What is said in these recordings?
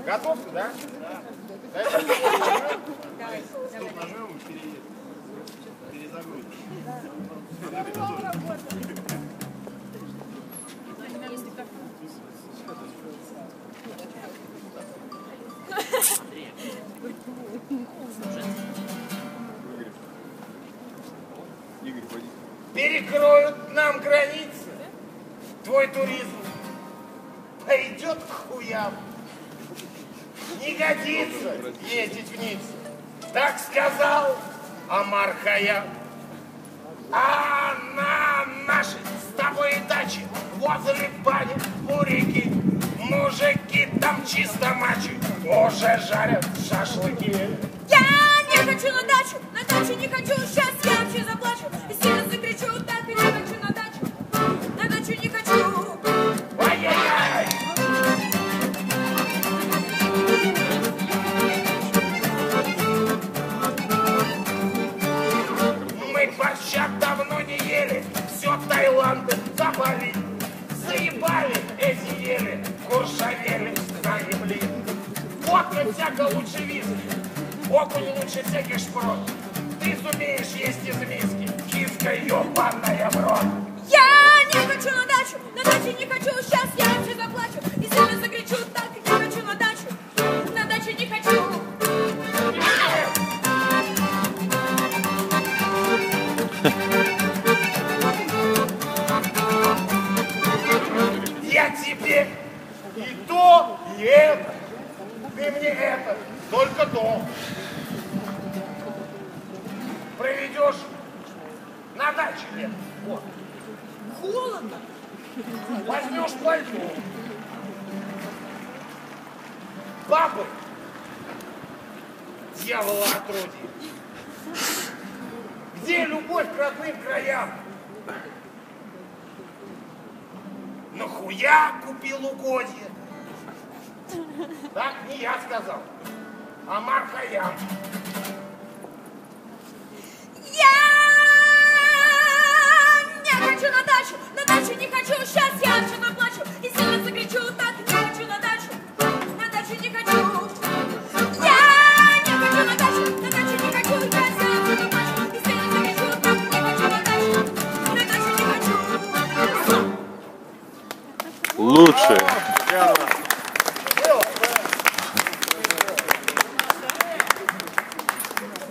Готов ты, да? Да. Стоп, нажмем и перезагрузим. Игорь, пойди. Перекроют нам границы. Твой туризм пойдет к хуям. Не годится ездить в Ниццу. Так сказал Омар Хайям. А на нашей с тобой даче возле бани у реки мужики там чисто мачи уже жарят шашлыки. Я не хочу на дачу не хочу, сейчас я вообще заплачу. И сильно закричу, так и не хочу на дачу не хочу. Ай-яй-яй! Мы борщак давно не ели, все Таиланд заболели. Заебали эти ели, куршавели, знали, блин. Водка всяко лучше виски, окунь лучше всяких шпрот. Ты сумеешь есть из миски, киска ебаная в рот. Я не хочу на дачу не хочу, сейчас я вообще заплачу. И сильно закричу, так и не хочу на дачу не хочу. Я тебе и то, и это. Ты мне это, только то. Проведешь на даче лет. Вот. Холодно. Возьмешь пальто. Бабы. Дьявола отродье. Где любовь к родным краям? Нахуя купил угодье? Так не я сказал. Омар Хайям. Я не хочу на дачу не хочу, сейчас я вообще заплачу. И сильно закричу, так не хочу на дачу не хочу. Я не хочу на дачу не хочу, сейчас я вообще заплачу. И сильно закричу, так не хочу на дачу не хочу. Лучше.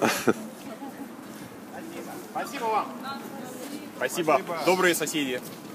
Спасибо вам. Спасибо. Добрые соседи.